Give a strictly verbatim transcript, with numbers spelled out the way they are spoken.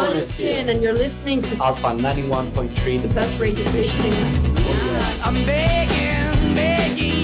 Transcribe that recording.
Jonas here, and you're listening to Alpha ninety-one point three, the best radio station in Mexico. I'm begging, begging